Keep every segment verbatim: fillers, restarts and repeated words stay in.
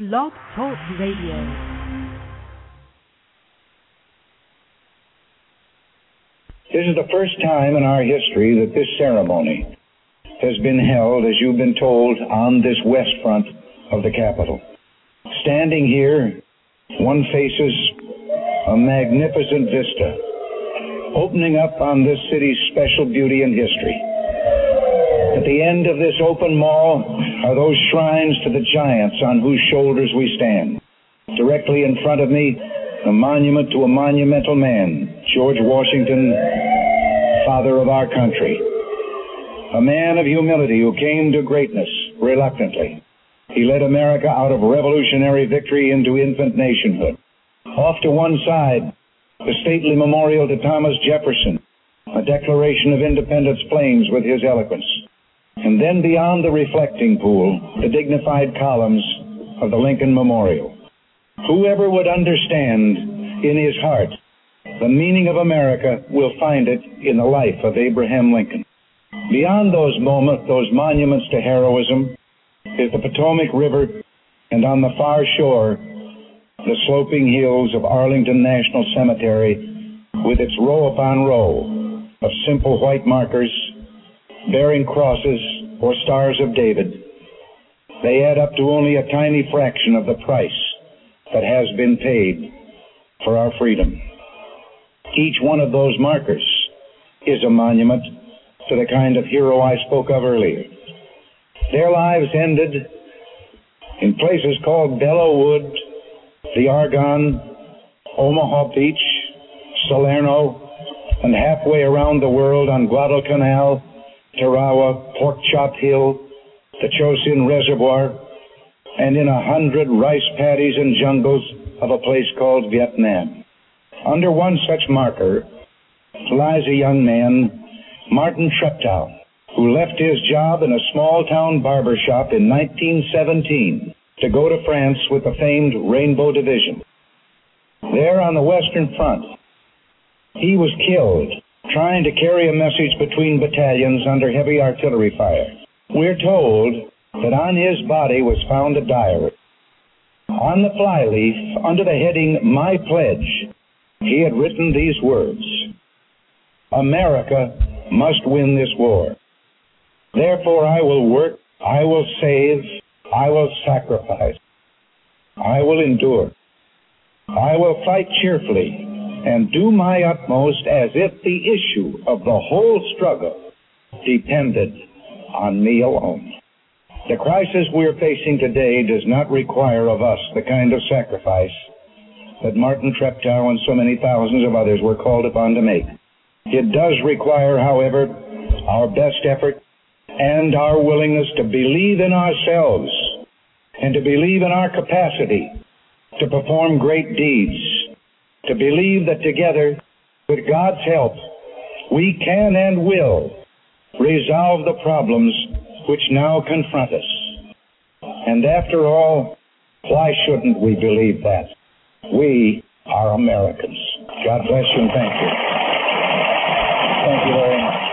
Blog Talk Radio. This is the first time in our history that this ceremony has been held, as you've been told, on this west front of the Capitol. Standing here, one faces a magnificent vista, opening up on this city's special beauty and history. At the end of this open mall are those shrines to the giants on whose shoulders we stand. Directly in front of me, a monument to a monumental man, George Washington, father of our country. A man of humility who came to greatness reluctantly. He led America out of revolutionary victory into infant nationhood. Off to one side, the stately memorial to Thomas Jefferson, a Declaration of Independence flames with his eloquence. And then beyond the reflecting pool, the dignified columns of the Lincoln Memorial. Whoever would understand in his heart the meaning of America will find it in the life of Abraham Lincoln. Beyond those moments, those monuments to heroism, is the Potomac River, and on the far shore, the sloping hills of Arlington National Cemetery with its row upon row of simple white markers bearing crosses or stars of David. They add up to only a tiny fraction of the price that has been paid for our freedom. Each one of those markers is a monument to the kind of hero I spoke of earlier. Their lives ended in places called Belleau Wood, the Argonne, Omaha Beach, Salerno, and halfway around the world on Guadalcanal, Tarawa, Pork Chop Hill, the Chosin Reservoir, and in a hundred rice paddies and jungles of a place called Vietnam. Under one such marker lies a young man, Martin Treptow, who left his job in a small-town barber shop in nineteen seventeen to go to France with the famed Rainbow Division. There on the Western Front, he was killed trying to carry a message between battalions under heavy artillery fire. We're told that on his body was found a diary. On the flyleaf, under the heading, My Pledge, he had written these words: America must win this war. Therefore I will work, I will save, I will sacrifice, I will endure. I will fight cheerfully and do my utmost as if the issue of the whole struggle depended on me alone. The crisis we're facing today does not require of us the kind of sacrifice that Martin Treptow and so many thousands of others were called upon to make. It does require, however, our best effort and our willingness to believe in ourselves and to believe in our capacity to perform great deeds, to believe that together, with God's help, we can and will resolve the problems which now confront us. And after all, why shouldn't we believe that? We are Americans. God bless you and thank you. Thank you very much.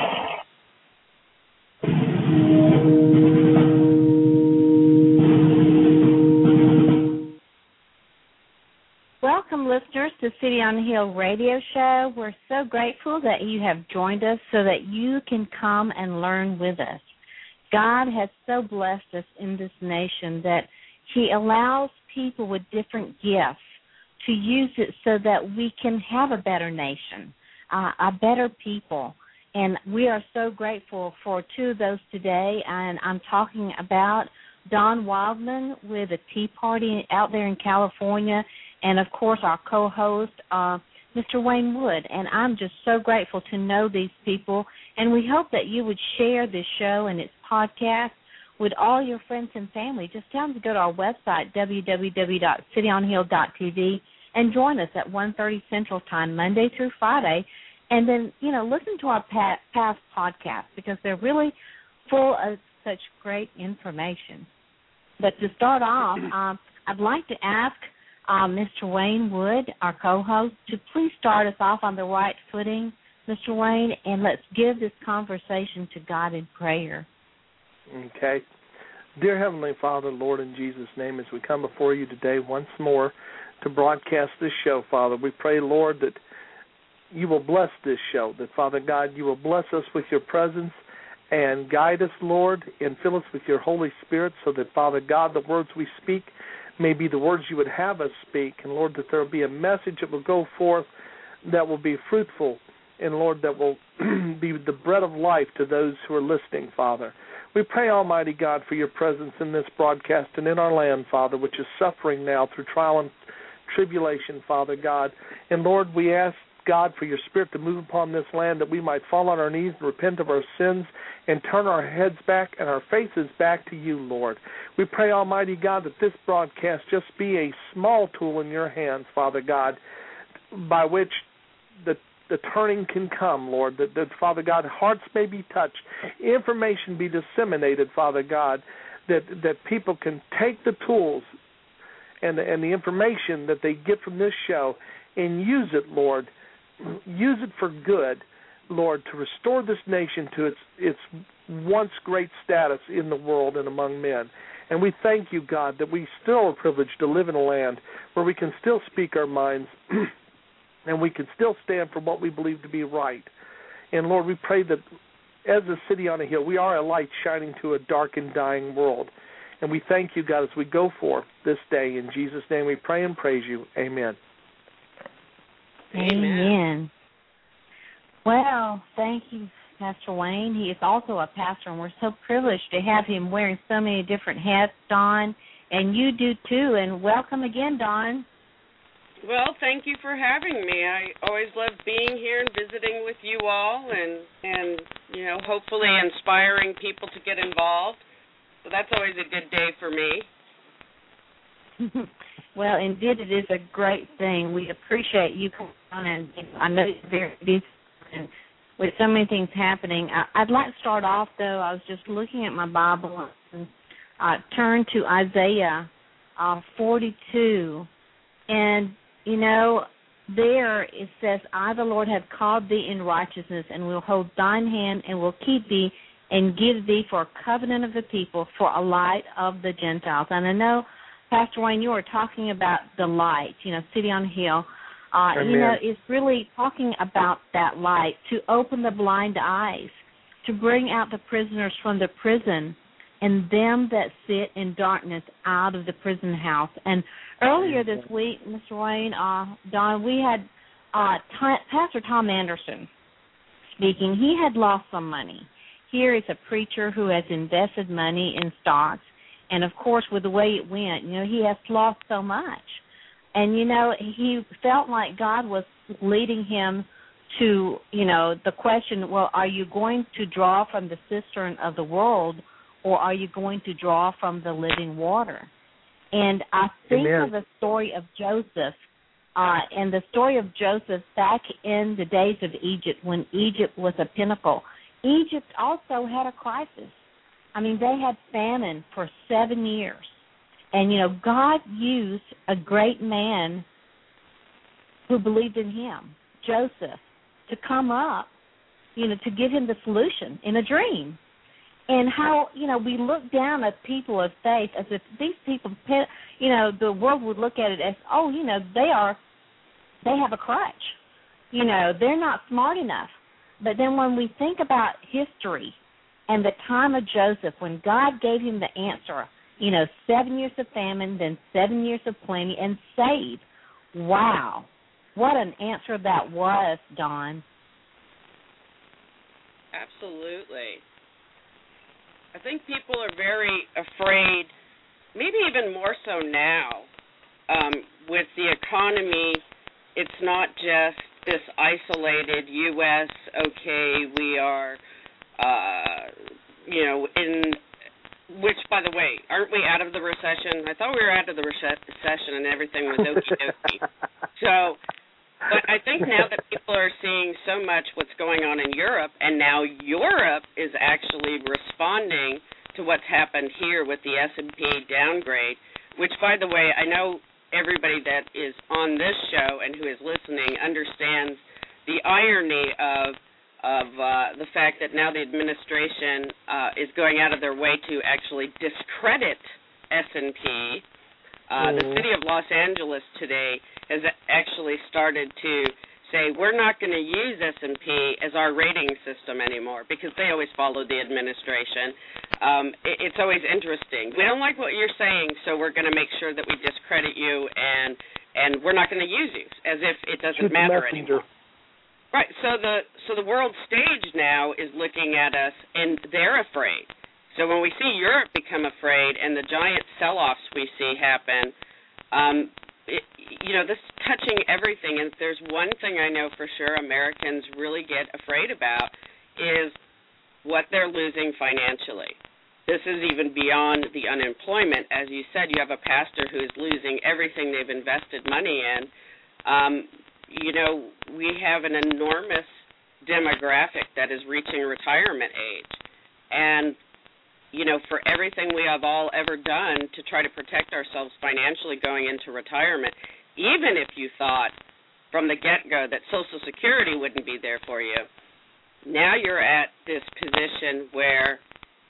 Welcome, listeners, to City on the Hill radio show. We're so grateful that you have joined us so that you can come and learn with us. God has so blessed us in this nation that he allows people with different gifts to use it so that we can have a better nation, uh, a better people. And we are so grateful for two of those today. And I'm talking about Don Wildman with a Tea Party out there in California, and, of course, our co-host, uh, Mister Wayne Wood. And I'm just so grateful to know these people. And we hope that you would share this show and its podcast with all your friends and family. Just tell them to go to our website, w w w dot city on hill dot t v, and join us at one thirty Central Time, Monday through Friday. And then, you know, listen to our past podcasts because they're really full of such great information. But to start off, um, I'd like to ask uh, Mister Wayne Wood, our co-host, to please start us off on the right footing, Mister Wayne, and let's give this conversation to God in prayer. Okay. Dear Heavenly Father, Lord, in Jesus' name, as we come before you today once more to broadcast this show, Father, we pray, Lord, that you will bless this show, that, Father God, you will bless us with your presence and guide us, Lord, and fill us with your Holy Spirit so that, Father God, the words we speak may be the words you would have us speak, and, Lord, that there will be a message that will go forth that will be fruitful, and, Lord, that will be the bread of life to those who are listening, Father. We pray, Almighty God, for your presence in this broadcast and in our land, Father, which is suffering now through trial and tribulation, Father God. And, Lord, we ask, God, for your Spirit to move upon this land, that we might fall on our knees and repent of our sins and turn our heads back and our faces back to you, Lord. We pray, Almighty God, that this broadcast just be a small tool in your hands, Father God, by which the the turning can come, Lord, that, that, Father God, hearts may be touched, information be disseminated, Father God, that that people can take the tools and the, and the information that they get from this show and use it, Lord, use it for good, Lord, to restore this nation to its its once great status in the world and among men. And we thank you, God, that we still are privileged to live in a land where we can still speak our minds and we can still stand for what we believe to be right. And, Lord, we pray that as a city on a hill, we are a light shining to a dark and dying world. And we thank you, God, as we go forth this day. In Jesus' name we pray and praise you. Amen. Amen. Well, thank you, Pastor Wayne. He is also a pastor, and we're so privileged to have him wearing so many different hats, Don, and you do too. And welcome again, Don. Well, thank you for having me. I always love being here and visiting with you all and, and you know, hopefully inspiring people to get involved. So that's always a good day for me. Well, indeed, it is a great thing. We appreciate you coming on, and I know you're very busy and with so many things happening. I, I'd like to start off, though. I was just looking at my Bible and uh, turned to Isaiah uh, forty-two, and, you know, there it says, I, the Lord, have called thee in righteousness, and will hold thine hand, and will keep thee, and give thee for a covenant of the people, for a light of the Gentiles. And I know, Pastor Wayne, you were talking about the light, you know, City on a Hill. Uh, you know, it's really talking about that light, to open the blind eyes, to bring out the prisoners from the prison, and them that sit in darkness out of the prison house. And earlier this week, Mister Wayne, uh, Don, we had uh, T- Pastor Tom Anderson speaking. He had lost some money. Here is a preacher who has invested money in stocks, and, of course, with the way it went, you know, he has lost so much. And, you know, he felt like God was leading him to, you know, the question, well, are you going to draw from the cistern of the world, or are you going to draw from the living water? And I think Amen. of the story of Joseph, uh, and the story of Joseph back in the days of Egypt, when Egypt was a pinnacle. Egypt also had a crisis. I mean, they had famine for seven years. And, you know, God used a great man who believed in him, Joseph, to come up, you know, to give him the solution in a dream. And how, you know, we look down at people of faith as if these people, you know, the world would look at it as, oh, you know, they are, they have a crutch. You know, they're not smart enough. But then when we think about history and the time of Joseph, when God gave him the answer, you know, seven years of famine, then seven years of plenty, and save. Wow. What an answer that was, Don. Absolutely. I think people are very afraid, maybe even more so now, um, with the economy. It's not just this isolated U S, okay, we are, uh, you know, in... Which, by the way, aren't we out of the recession? I thought we were out of the recession and everything was okie-dokie. So, but I think now that people are seeing so much what's going on in Europe, and now Europe is actually responding to what's happened here with the S and P downgrade, which, by the way, I know everybody that is on this show and who is listening understands the irony of of uh, the fact that now the administration uh, is going out of their way to actually discredit S and P. Uh, mm. The city of Los Angeles today has actually started to say we're not going to use S and P as our rating system anymore because they always follow the administration. Um, it, it's always interesting. We don't like what you're saying, so we're going to make sure that we discredit you, and and we're not going to use you, as if it doesn't Shoot matter the anymore. Right. So the so the world stage now is looking at us, and they're afraid. So when we see Europe become afraid and the giant sell-offs we see happen, um, It, you know, this is touching everything, and if there's one thing I know for sure Americans really get afraid about is what they're losing financially. This is even beyond the unemployment. As you said, you have a pastor who's losing everything they've invested money in. Um, you know, we have an enormous demographic that is reaching retirement age, and you know, for everything we have all ever done to try to protect ourselves financially going into retirement, even if you thought from the get-go that Social Security wouldn't be there for you, now you're at this position where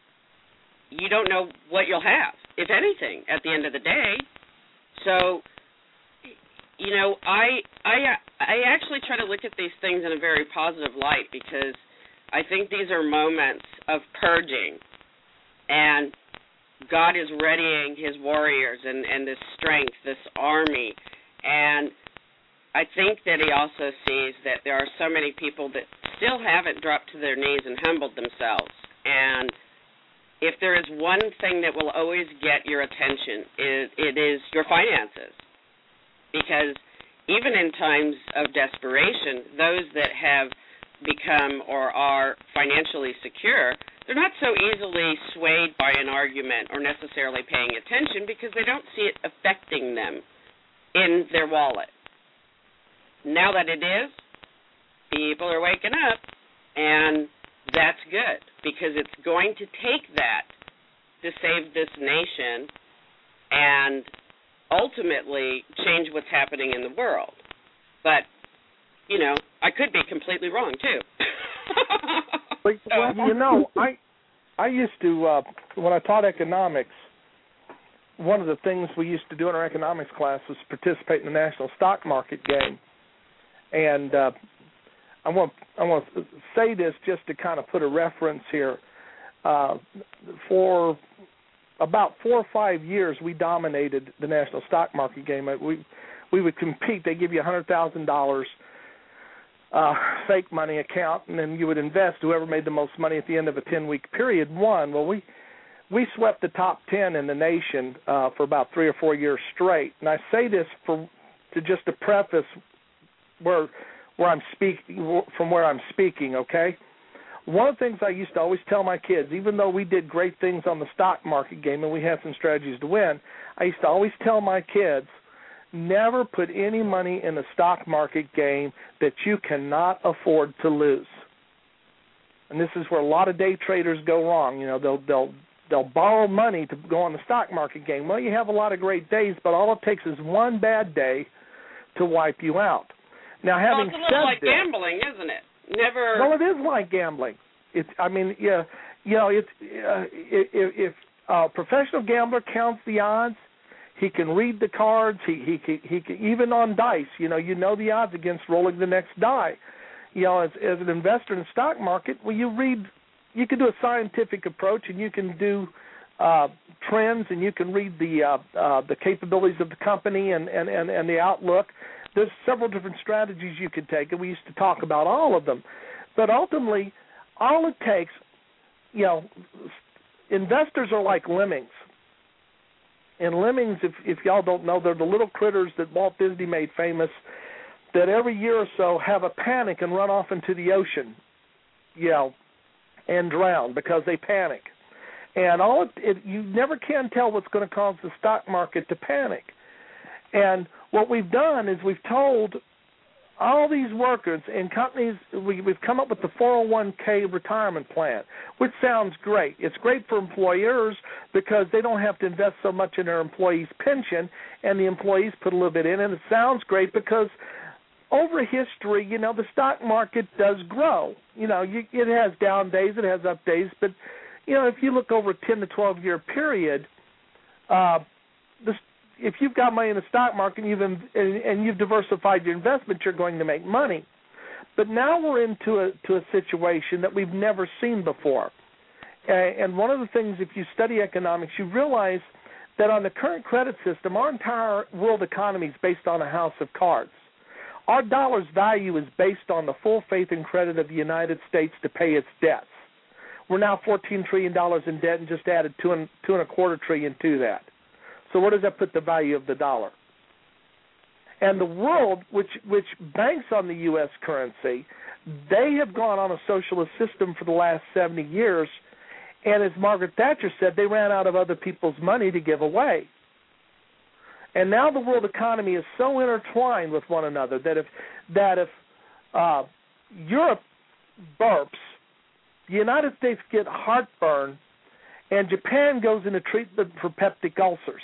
you don't know what you'll have, if anything, at the end of the day. So, you know, I I I actually try to look at these things in a very positive light because I think these are moments of purging. And God is readying his warriors and, and this strength, this army. And I think that he also sees that there are so many people that still haven't dropped to their knees and humbled themselves. And if there is one thing that will always get your attention, it, it is your finances. Because even in times of desperation, those that have become or are financially secure, they're not so easily swayed by an argument or necessarily paying attention because they don't see it affecting them in their wallet. Now that it is, people are waking up, and that's good because it's going to take that to save this nation and ultimately change what's happening in the world. But, you know, I could be completely wrong, too. Well, you know, I I used to, uh, when I taught economics, one of the things we used to do in our economics class was participate in the national stock market game. And uh, I want I want to say this just to kind of put a reference here. Uh, for about four or five years, we dominated the national stock market game. We we would compete. They give you one hundred thousand dollars. Uh, fake money account, and then you would invest. Whoever made the most money at the end of a ten-week period won. Well, we we swept the top ten in the nation uh, for about three or four years straight. And I say this for to just to preface where where I'm speaking from where I'm speaking. Okay, one of the things I used to always tell my kids, even though we did great things on the stock market game and we had some strategies to win, I used to always tell my kids, never put any money in the stock market game that you cannot afford to lose. And this is where a lot of day traders go wrong. You know, they'll they'll they'll borrow money to go on the stock market game. Well, you have a lot of great days, but all it takes is one bad day to wipe you out. Now, having well, it's a said little like this, gambling, isn't it? Never. Well, it is like gambling. It's. I mean, yeah, you know, it's uh, if, if a professional gambler counts the odds. He can read the cards. He he he, he can, even on dice. You know, you know the odds against rolling the next die. You know, as as an investor in the stock market, well, you read. You can do a scientific approach, and you can do uh, trends, and you can read the uh, uh, the capabilities of the company and, and, and, and the outlook. There's several different strategies you could take, and we used to talk about all of them. But ultimately, all it takes, you know, investors are like lemmings. And lemmings, if, if y'all don't know, they're the little critters that Walt Disney made famous that every year or so have a panic and run off into the ocean, you know, and drown because they panic. And all it, it, you never can tell what's going to cause the stock market to panic. And what we've done is we've told all these workers and companies, we, we've come up with the four oh one k retirement plan, which sounds great. It's great for employers because they don't have to invest so much in their employees' pension, and the employees put a little bit in, and it sounds great because over history, you know, the stock market does grow. You know, you, it has down days, it has up days, but, you know, if you look over a ten to twelve year period, uh, the, if you've got money in the stock market and you've, and, and you've diversified your investment, you're going to make money. But now we're into a, to a situation that we've never seen before. Uh, and one of the things, if you study economics, you realize that on the current credit system, our entire world economy is based on a house of cards. Our dollar's value is based on the full faith and credit of the United States to pay its debts. We're now fourteen trillion dollars in debt and just added two and, two and a quarter trillion to that. So where does that put the value of the dollar? And the world, which which banks on the U S currency, they have gone on a socialist system for the last seventy years, and as Margaret Thatcher said, they ran out of other people's money to give away. And now the world economy is so intertwined with one another that if that if uh, Europe burps, the United States get heartburn, and Japan goes into treatment for peptic ulcers.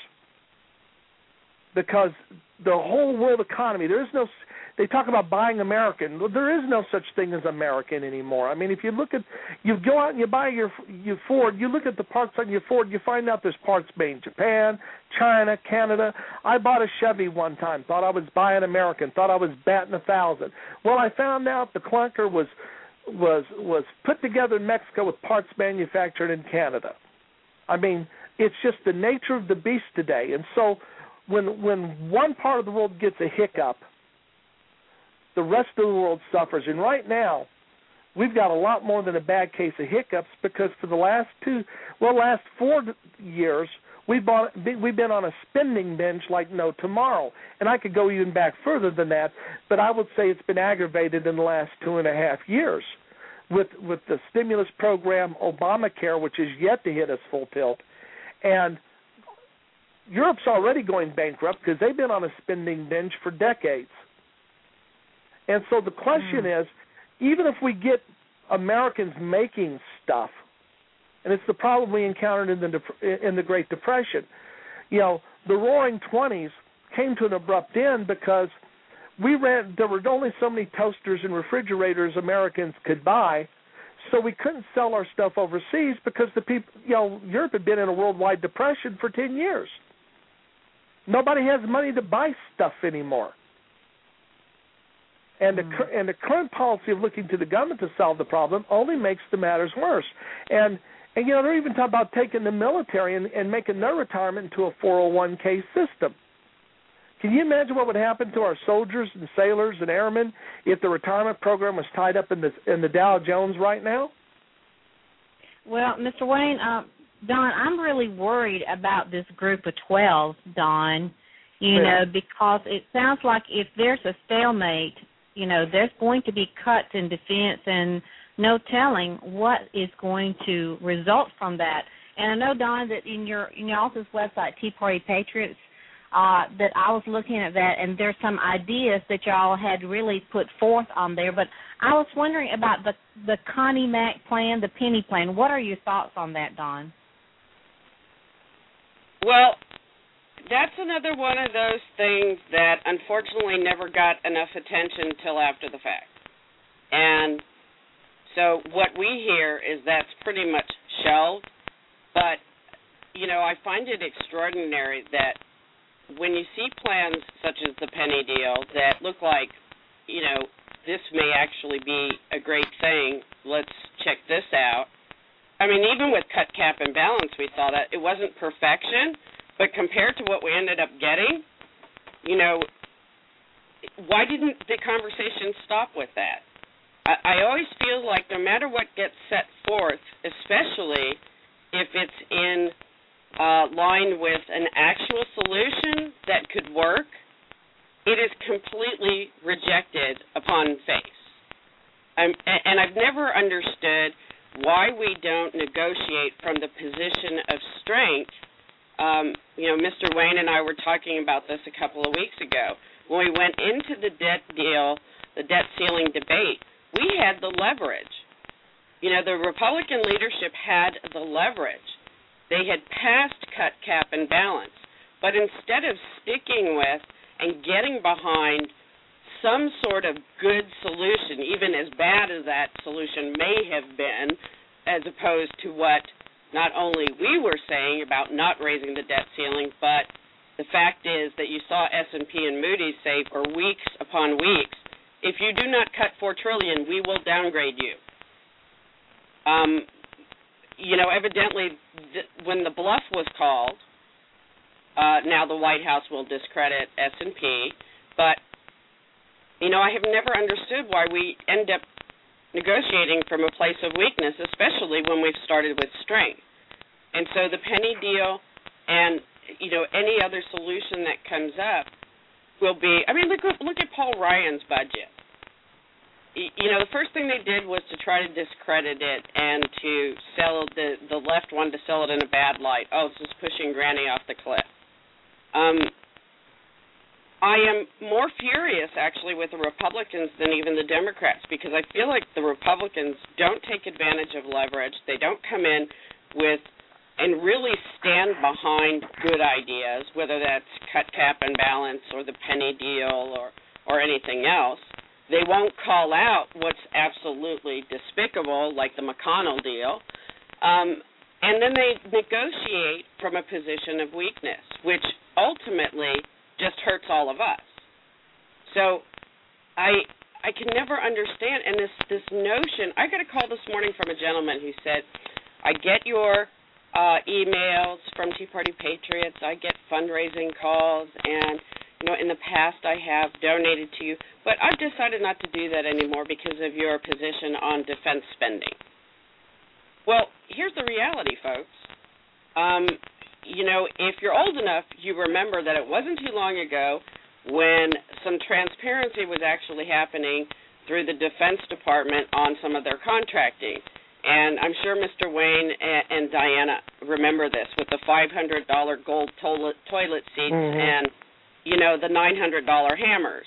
Because the whole world economy, there is no, they talk about buying American. There is no such thing as American anymore. I mean, if you look at, you go out and you buy your, your Ford, you look at the parts on your Ford, you find out there's parts made in Japan, China, Canada. I bought a Chevy one time, thought I was buying American, thought I was batting a thousand. Well, I found out the clunker was, was, was put together in Mexico with parts manufactured in Canada. I mean, it's just the nature of the beast today. And so when when one part of the world gets a hiccup, the rest of the world suffers. And right now, we've got a lot more than a bad case of hiccups, because for the last two, well, last four years, we've, bought, we've been on a spending binge like no tomorrow. And I could go even back further than that, but I would say it's been aggravated in the last two and a half years with, with the stimulus program, Obamacare, which is yet to hit us full tilt, and Europe's already going bankrupt because they've been on a spending binge for decades. And so the question mm. is, even if we get Americans making stuff, and it's the problem we encountered in the in the Great Depression, you know, the Roaring Twenties came to an abrupt end because we ran. There were only so many toasters and refrigerators Americans could buy, so we couldn't sell our stuff overseas because the people, you know, Europe had been in a worldwide depression for ten years. Nobody has money to buy stuff anymore. And mm. the and the current policy of looking to the government to solve the problem only makes the matters worse. And, and you know, they're even talking about taking the military and, and making their retirement into a four oh one k system. Can you imagine what would happen to our soldiers and sailors and airmen if the retirement program was tied up in the, in the Dow Jones right now? Well, Mister Wayne, uh, Don, I'm really worried about this group of twelve, Don, you yeah. know, because it sounds like if there's a stalemate, you know, there's going to be cuts in defense and no telling what is going to result from that. And I know, Don, that in your in your office website, Tea Party Patriots, uh, that I was looking at that, and there's some ideas that y'all had really put forth on there. But I was wondering about the, the Connie Mack plan, the penny plan. What are your thoughts on that, Don? Well, that's another one of those things that unfortunately never got enough attention till after the fact. And so what we hear is that's pretty much shelved. But, you know, I find it extraordinary that when you see plans such as the penny deal that look like, you know, this may actually be a great thing, let's check this out. I mean, even with cut, cap, and balance, we thought that it wasn't perfection, but compared to what we ended up getting, you know, why didn't the conversation stop with that? I, I always feel like no matter what gets set forth, especially if it's in uh, line with an actual solution that could work, it is completely rejected upon face. Um, and I've never understood why we don't negotiate from the position of strength. Um, you know, Mister Wayne and I were talking about this a couple of weeks ago. When we went into the debt deal, the debt ceiling debate, we had the leverage. You know, the Republican leadership had the leverage. They had passed cut, cap, and balance. But instead of sticking with and getting behind some sort of good solution, even as bad as that solution may have been, as opposed to what not only we were saying about not raising the debt ceiling, but the fact is that you saw S and P and Moody's say for weeks upon weeks, if you do not cut four trillion dollars, we will downgrade you. Um, you know, evidently, th- when the bluff was called, uh, now the White House will discredit S and P, but, you know, I have never understood why we end up negotiating from a place of weakness, especially when we've started with strength. And so the penny deal and, you know, any other solution that comes up will be, I mean, look, look at Paul Ryan's budget. You know, the first thing they did was to try to discredit it and to sell the, the left wanted to sell it in a bad light. Oh, this is pushing Granny off the cliff. Um, I am more furious, actually, with the Republicans than even the Democrats, because I feel like the Republicans don't take advantage of leverage. They don't come in with and really stand behind good ideas, whether that's cut, cap, and balance or the penny deal or, or anything else. They won't call out what's absolutely despicable, like the McConnell deal. Um, and then they negotiate from a position of weakness, which ultimately just hurts all of us. So I I can never understand, and this, this notion, I got a call this morning from a gentleman who said, I get your uh, emails from Tea Party Patriots, I get fundraising calls, and you know, in the past I have donated to you, but I've decided not to do that anymore because of your position on defense spending. Well, here's the reality, folks. Um, you know, if you're old enough, you remember that it wasn't too long ago when some transparency was actually happening through the Defense Department on some of their contracting. And I'm sure Mister Wayne and, and Diana remember this with the five hundred dollars gold toilet, toilet seats mm-hmm. and, you know, the nine hundred dollars hammers.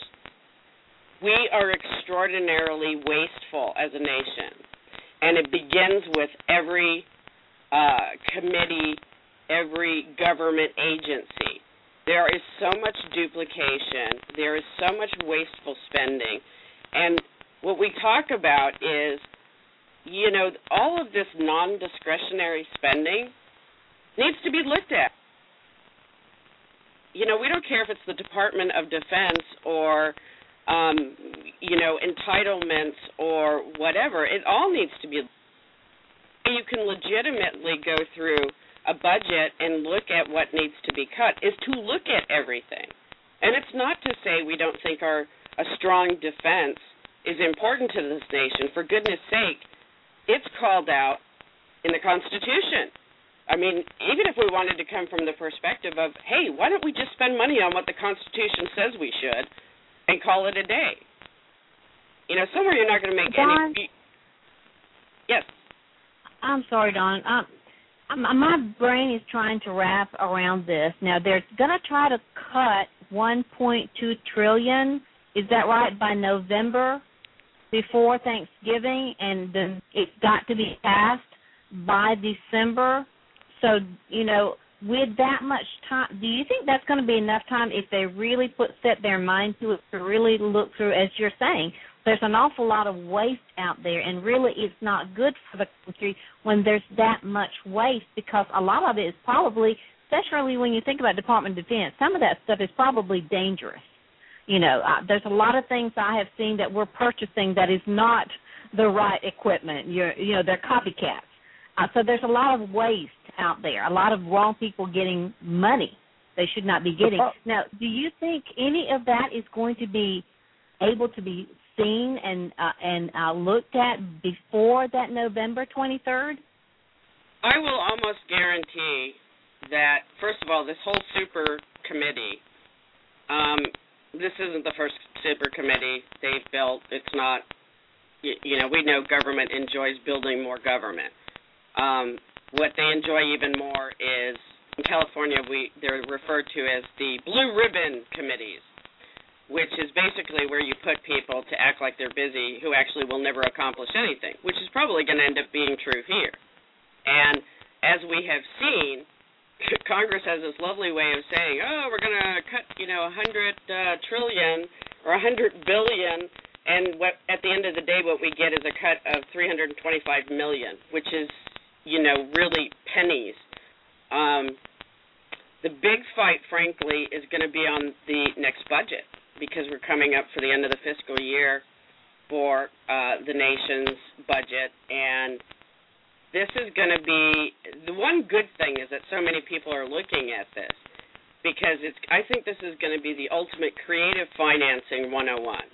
We are extraordinarily wasteful as a nation, and it begins with every uh, committee, every government agency. There is so much duplication. There is so much wasteful spending. And what we talk about is, you know, all of this non-discretionary spending needs to be looked at. You know, we don't care if it's the Department of Defense or, um, you know, entitlements or whatever. It all needs to be. You can legitimately go through a budget and look at what needs to be cut, is to look at everything. And it's not to say we don't think our a strong defense is important to this nation. For goodness sake, it's called out in the Constitution. I mean, even if we wanted to come from the perspective of, hey, why don't we just spend money on what the Constitution says we should and call it a day? You know, somewhere you're not going to make Dawn, any... Yes. I'm sorry, Dawn. Um, my brain is trying to wrap around this. Now, they're going to try to cut one point two trillion dollars, is that right, by November before Thanksgiving, and then it's got to be passed by December. So, you know, with that much time, do you think that's going to be enough time if they really put set their mind to it to really look through, as you're saying, there's an awful lot of waste out there, and really it's not good for the country when there's that much waste, because a lot of it is probably, especially when you think about Department of Defense, some of that stuff is probably dangerous. You know, uh, there's a lot of things I have seen that we're purchasing that is not the right equipment. You're, you know, they're copycats. Uh, so there's a lot of waste out there, a lot of wrong people getting money they should not be getting. Now, do you think any of that is going to be able to be seen and uh, and uh, looked at before that November twenty-third? I will almost guarantee that, first of all, this whole super committee, um, this isn't the first super committee they've built. It's not, you, you know, we know government enjoys building more government. Um, what they enjoy even more is, in California, we they're referred to as the blue ribbon committees, which is basically where you put people to act like they're busy who actually will never accomplish anything, which is probably going to end up being true here. And as we have seen, Congress has this lovely way of saying, oh, we're going to cut, you know, one hundred uh, trillion or one hundred billion dollars, and what, at the end of the day, what we get is a cut of three hundred twenty-five million dollars, which is, you know, really pennies. Um, the big fight, frankly, is going to be on the next budget, because we're coming up for the end of the fiscal year for uh, the nation's budget, and this is going to be, the one good thing is that so many people are looking at this, because it's, I think this is going to be the ultimate creative financing one oh one.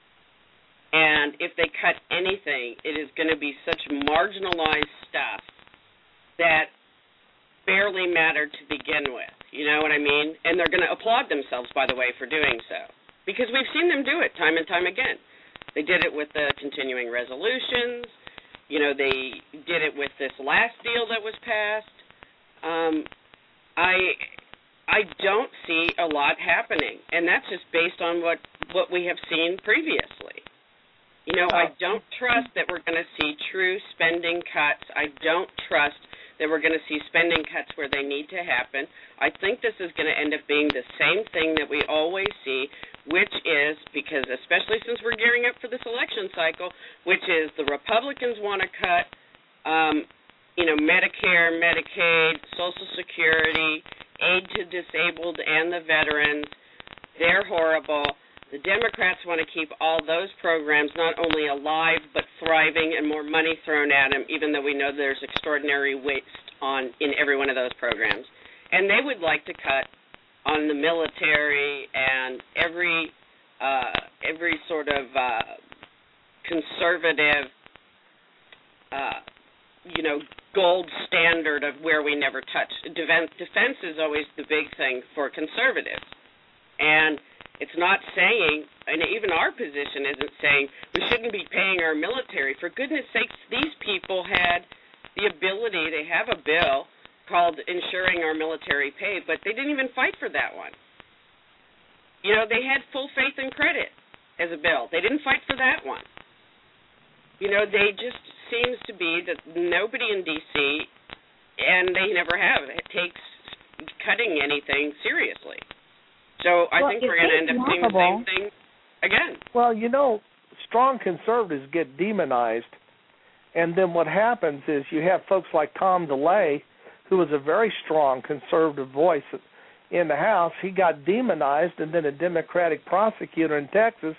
And if they cut anything, it is going to be such marginalized stuff that barely mattered to begin with. You know what I mean? And they're going to applaud themselves, by the way, for doing so, because we've seen them do it time and time again. They did it with the continuing resolutions. You know, they did it with this last deal that was passed. Um, I I don't see a lot happening, and that's just based on what, what we have seen previously. You know, I don't trust that we're going to see true spending cuts. I don't trust that we're going to see spending cuts where they need to happen. I think this is going to end up being the same thing that we always see, which is, because especially since we're gearing up for this election cycle, which is the Republicans want to cut, um, you know, Medicare, Medicaid, Social Security, aid to disabled and the veterans. They're horrible. The Democrats want to keep all those programs not only alive but thriving and more money thrown at them, even though we know there's extraordinary waste on in every one of those programs. And they would like to cut on the military and every uh, every sort of uh, conservative, uh, you know, gold standard of where we never touch. Defense, defense is always the big thing for conservatives. And it's not saying, and even our position isn't saying, we shouldn't be paying our military. For goodness sakes, these people had the ability, they have a bill called Ensuring Our Military Pay, but they didn't even fight for that one. You know, they had full faith and credit as a bill. They didn't fight for that one. You know, they just seems to be that nobody in D C, and they never have, it takes cutting anything seriously. So I well, think we're going to end up seeing the same thing again. Well, you know, strong conservatives get demonized, and then what happens is you have folks like Tom DeLay, who was a very strong conservative voice in the House. He got demonized, and then a Democratic prosecutor in Texas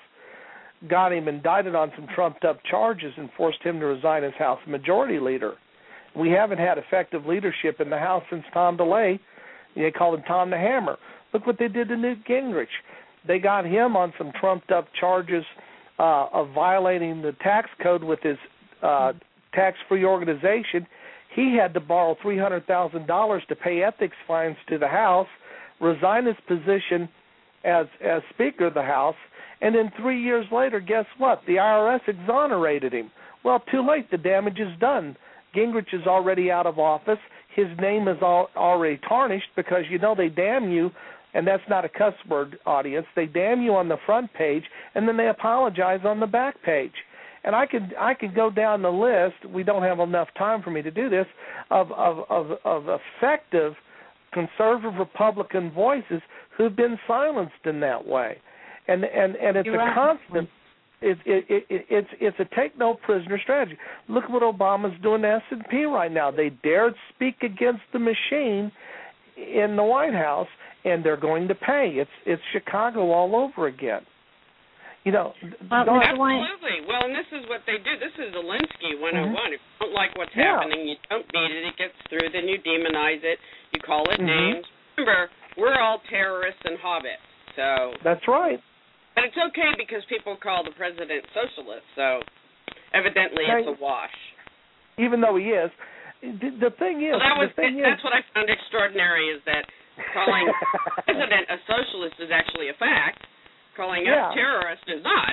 got him indicted on some trumped-up charges and forced him to resign as House Majority Leader. We haven't had effective leadership in the House since Tom DeLay. They called him Tom the Hammer. Look what they did to Newt Gingrich. They got him on some trumped-up charges uh, of violating the tax code with his uh, tax-free organization. He had to borrow three hundred thousand dollars to pay ethics fines to the House, resign his position as, as Speaker of the House, and then three years later, guess what? The I R S exonerated him. Well, too late. The damage is done. Gingrich is already out of office. His name is all, already tarnished because, you know, they damn you, and that's not a cuss word, audience. They damn you on the front page, and then they apologize on the back page. And I could I could go down the list. We don't have enough time for me to do this, of of of, of effective conservative Republican voices who've been silenced in that way. And and, and it's You're a right. constant. It, it, it, it, it's it's a take no prisoner strategy. Look what Obama's doing to S and P right now. They dared speak against the machine in the White House, and they're going to pay. It's it's Chicago all over again. You know, Well, don't- Absolutely. Well, and this is what they do. This is Zelensky one oh one. Mm-hmm. If you don't like what's Yeah. happening, you don't beat it, it gets through, then you demonize it, you call it Mhm. names. Remember, we're all terrorists and hobbits, so... That's right. But it's okay because people call the president socialist, so evidently Okay. it's a wash. Even though he is, the, the thing is, Well, that was the thing that's is, what I found extraordinary is that calling the president a socialist is actually a fact. Calling Yeah. us terrorists is not.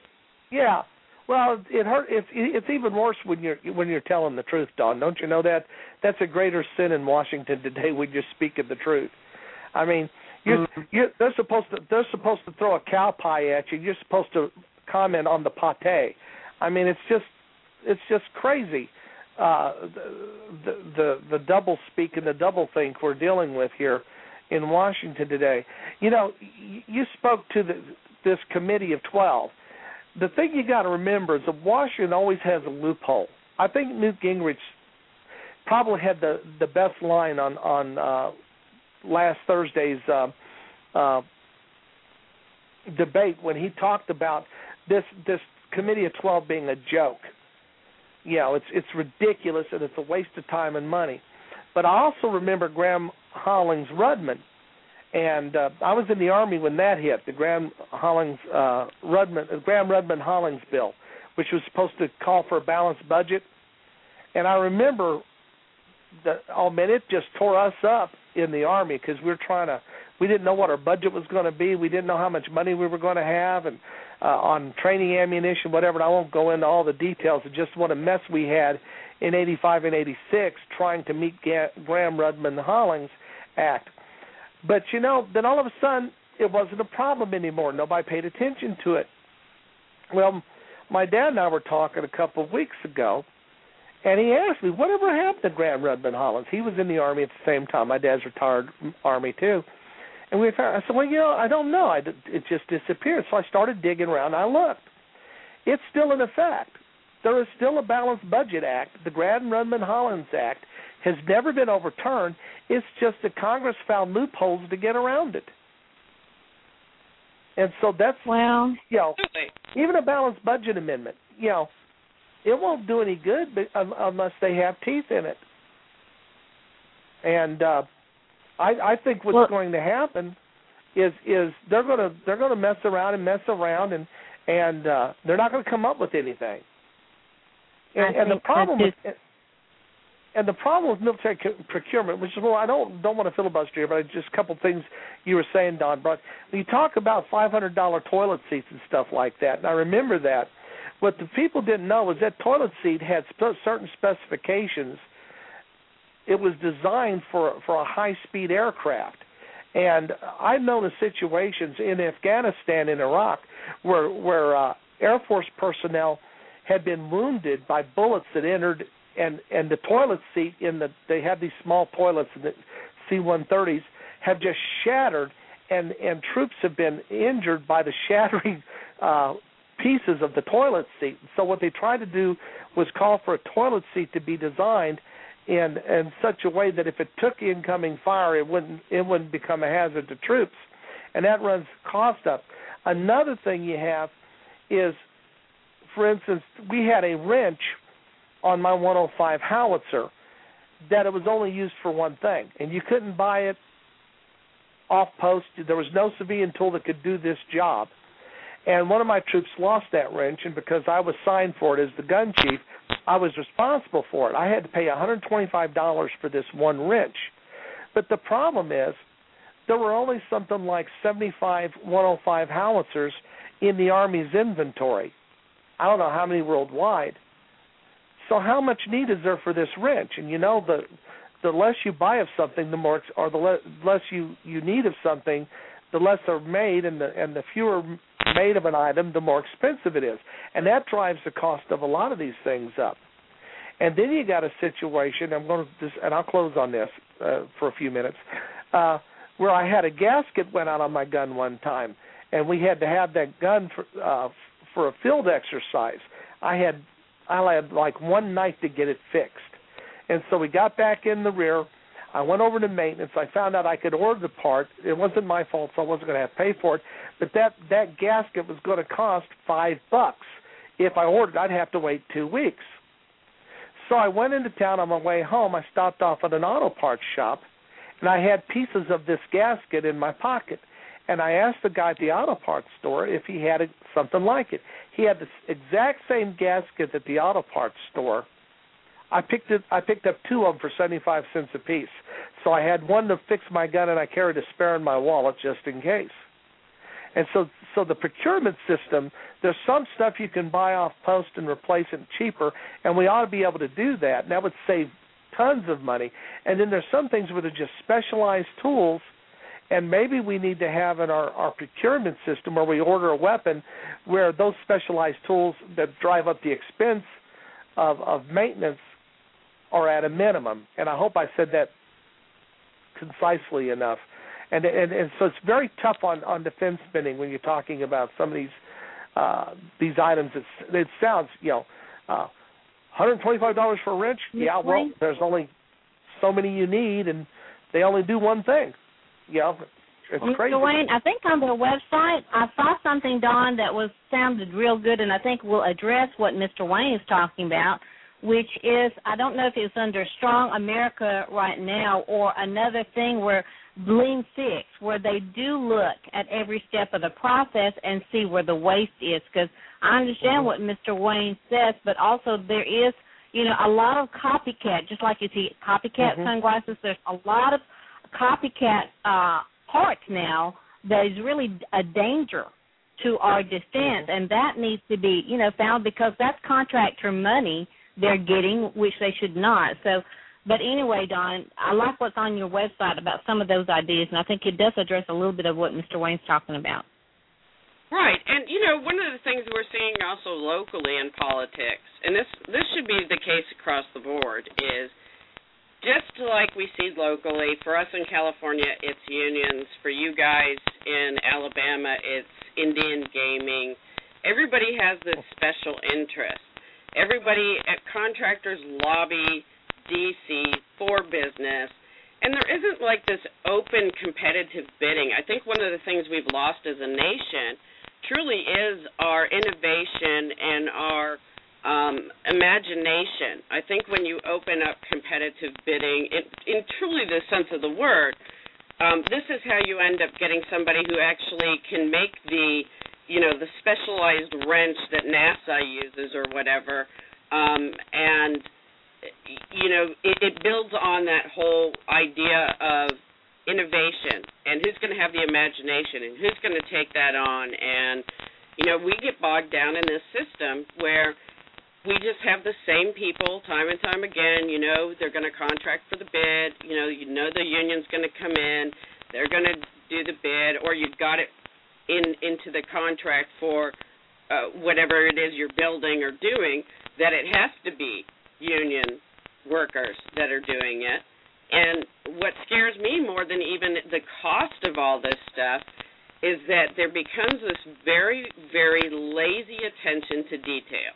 Yeah. Well, it hurt. It's it's even worse when you're when you're telling the truth, Don. Don't you know that? That's a greater sin in Washington today when you're speaking the truth. I mean, you're, Mm-hmm. you're, they're supposed to they're supposed to throw a cow pie at you. You're supposed to comment on the pate. I mean, it's just it's just crazy. Uh, the, the the double speak and the double think we're dealing with here in Washington today. You know, you spoke to the this committee of twelve, the thing you got to remember is that Washington always has a loophole. I think Newt Gingrich probably had the, the best line on on uh, last Thursday's uh, uh, debate when he talked about this this committee of twelve being a joke. You know, it's it's ridiculous and it's a waste of time and money. But I also remember Graham Hollings Rudman, and uh, I was in the Army when that hit, the Graham Hollings uh, Rudman, uh, Graham Rudman Hollings bill, which was supposed to call for a balanced budget. And I remember that, oh man, it just tore us up in the Army because we were trying to, we didn't know what our budget was going to be. We didn't know how much money we were going to have, and uh, on training, ammunition, whatever. And I won't go into all the details of just what a mess we had in eighty-five and eighty-six trying to meet Ga- Graham Rudman Hollings Act. But, you know, then all of a sudden it wasn't a problem anymore. Nobody paid attention to it. Well, my dad and I were talking a couple of weeks ago, and he asked me, whatever happened to Graham Rudman Hollings? He was in the Army at the same time. My dad's retired Army, too. And we found, I said, well, you know, I don't know. I, it just disappeared. So I started digging around, and I looked. It's still in effect. There is still a Balanced Budget Act. The Graham Rudman Hollings Act has never been overturned. It's just that Congress found loopholes to get around it. And so that's, well, you know, even a balanced budget amendment, you know, it won't do any good unless they have teeth in it. And uh, I, I think what's well, going to happen is is they're going to they're going to mess around and mess around and and uh, they're not going to come up with anything. And, and the problem with and the problem with military procurement, which is well, I don't don't want to filibuster here, but just a couple things you were saying, Don. But when you talk about five hundred dollar toilet seats and stuff like that, and I remember that. What the people didn't know was that toilet seat had sp- certain specifications. It was designed for for a high-speed aircraft. And I've known of situations in Afghanistan and Iraq where, where uh, Air Force personnel had been wounded by bullets that entered, and, and the toilet seat in the, they have these small toilets in the C one thirties, have just shattered, and, and troops have been injured by the shattering uh pieces of the toilet seat. So what they tried to do was call for a toilet seat to be designed in in such a way that if it took incoming fire, it wouldn't it wouldn't become a hazard to troops, and that runs cost up. Another thing you have is, for instance, we had a wrench on my one oh five howitzer that it was only used for one thing, and you couldn't buy it off post. There was no civilian tool that could do this job. And one of my troops lost that wrench, and because I was signed for it as the gun chief, I was responsible for it. I had to pay one hundred twenty-five dollars for this one wrench. But the problem is there were only something like seventy-five one oh five howitzers in the Army's inventory. I don't know how many worldwide. So how much need is there for this wrench? And you know, the the less you buy of something, the more, or the le- less you, you need of something, the less they're made, and the and the fewer made of an item, the more expensive it is. And that drives the cost of a lot of these things up. And then you got a situation, I'm going to, just, and I'll close on this uh, for a few minutes, uh, where I had a gasket went out on my gun one time, and we had to have that gun for, uh, for a field exercise. I had, I had like one night to get it fixed. And so we got back in the rear. I went over to maintenance. I found out I could order the part. It wasn't my fault, so I wasn't going to have to pay for it. But that, that gasket was going to cost five bucks. If I ordered, I'd have to wait two weeks. So I went into town on my way home. I stopped off at an auto parts shop, and I had pieces of this gasket in my pocket. And I asked the guy at the auto parts store if he had something like it. He had the exact same gasket at the auto parts store. I picked it. I picked up two of them for seventy-five cents a piece. So I had one to fix my gun, and I carried a spare in my wallet just in case. And so, so the procurement system, there's some stuff you can buy off post and replace it cheaper, and we ought to be able to do that. And that would save tons of money. And then there's some things where they're just specialized tools, and maybe we need to have in our, our procurement system where we order a weapon where those specialized tools that drive up the expense of, of maintenance are at a minimum. And I hope I said that concisely enough. And, and and so it's very tough on, on defense spending when you're talking about some of these uh, these items. It's, it sounds, you know, uh, one hundred twenty-five dollars for a wrench. Yeah, well, there's only so many you need, and they only do one thing. You know, it's well, crazy. Mister Wayne, I think on their website I saw something, Don, that was sounded real good, and I think will address what Mister Wayne is talking about, which is, I don't know if it's under Strong America right now or another thing where Lean Six, where they do look at every step of the process and see where the waste is. Because I understand mm-hmm. what Mister Wayne says, but also there is, you know, a lot of copycat, just like you see copycat mm-hmm. sunglasses, there's a lot of copycat uh, parts now that is really a danger to our defense, mm-hmm. and that needs to be, you know, found, because that's contractor money they're getting, which they should not. So, but anyway, Don, I like what's on your website about some of those ideas, and I think it does address a little bit of what Mister Wayne's talking about. Right, and, you know, one of the things we're seeing also locally in politics, and this, this should be the case across the board, is just like we see locally, for us in California, it's unions. For you guys in Alabama, it's Indian gaming. Everybody has this special interest. Everybody, contractors lobby D C for business, and there isn't like this open competitive bidding. I think one of the things we've lost as a nation truly is our innovation and our um, imagination. I think when you open up competitive bidding, it, in truly the sense of the word, um, this is how you end up getting somebody who actually can make the, you know, the specialized wrench that NASA uses or whatever, um, and you know, it, it builds on that whole idea of innovation and who's going to have the imagination and who's going to take that on. And, you know, we get bogged down in this system where we just have the same people time and time again. You know, they're going to contract for the bid. You know, you know the union's going to come in. They're going to do the bid, or you've got it in into the contract for uh, whatever it is you're building or doing, that it has to be union workers that are doing it. And what scares me more than even the cost of all this stuff is that there becomes this very, very lazy attention to detail.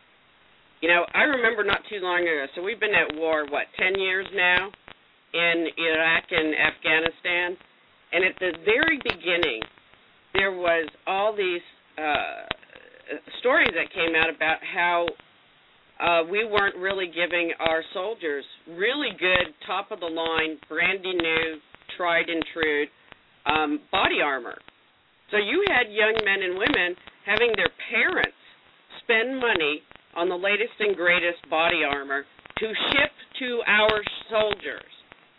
You know, I remember not too long ago, so we've been at war, what, ten years now in Iraq and Afghanistan, and at the very beginning there was all these uh, stories that came out about how Uh, we weren't really giving our soldiers really good, top-of-the-line, brandy-new, tried-and-true um, body armor. So you had young men and women having their parents spend money on the latest and greatest body armor to ship to our soldiers.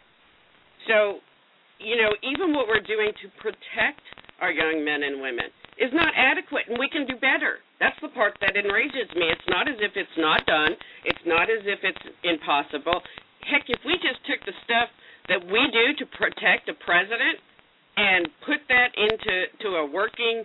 So, you know, even what we're doing to protect our young men and women is not adequate, and we can do better. That's the part that enrages me. It's not as if it's not done. It's not as if it's impossible. Heck, if we just took the stuff that we do to protect a president and put that into to a working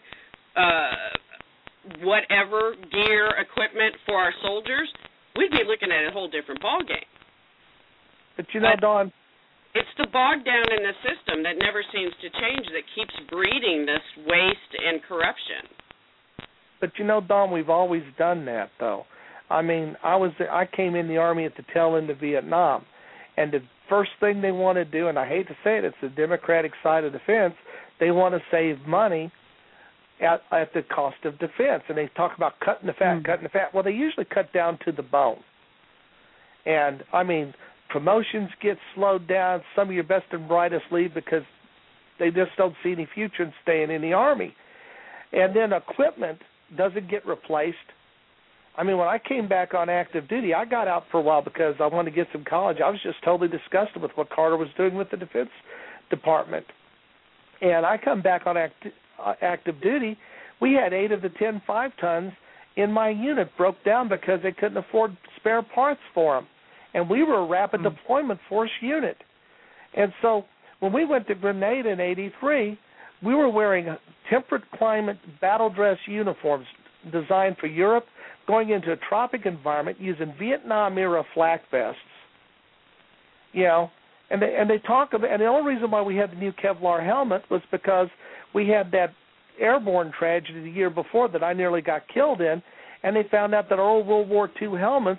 uh, whatever gear, equipment for our soldiers, we'd be looking at a whole different ballgame. But, you know, but, Dawn, it's the bog down in the system that never seems to change that keeps breeding this waste and corruption. But, you know, Dawn, we've always done that, though. I mean, I was I came in the Army at the tail end of Vietnam, and the first thing they want to do, and I hate to say it, it's the Democratic side of defense, they want to save money at, at the cost of defense. And they talk about cutting the fat, mm. cutting the fat. Well, they usually cut down to the bone. And, I mean, promotions get slowed down. Some of your best and brightest leave because they just don't see any future in staying in the Army. And then equipment doesn't get replaced. I mean, when I came back on active duty, I got out for a while because I wanted to get some college. I was just totally disgusted with what Carter was doing with the Defense Department. And I come back on act, uh, active duty. We had eight of the ten five-tons in my unit broke down because they couldn't afford spare parts for them. And we were a rapid mm-hmm. deployment force unit. And so when we went to Grenada in eighty-three, we were wearing temperate climate battle dress uniforms designed for Europe, going into a tropic environment using Vietnam-era flak vests, you know, And they, and they talk about, and the only reason why we had the new Kevlar helmet was because we had that airborne tragedy the year before that I nearly got killed in, and they found out that our old World War Two helmets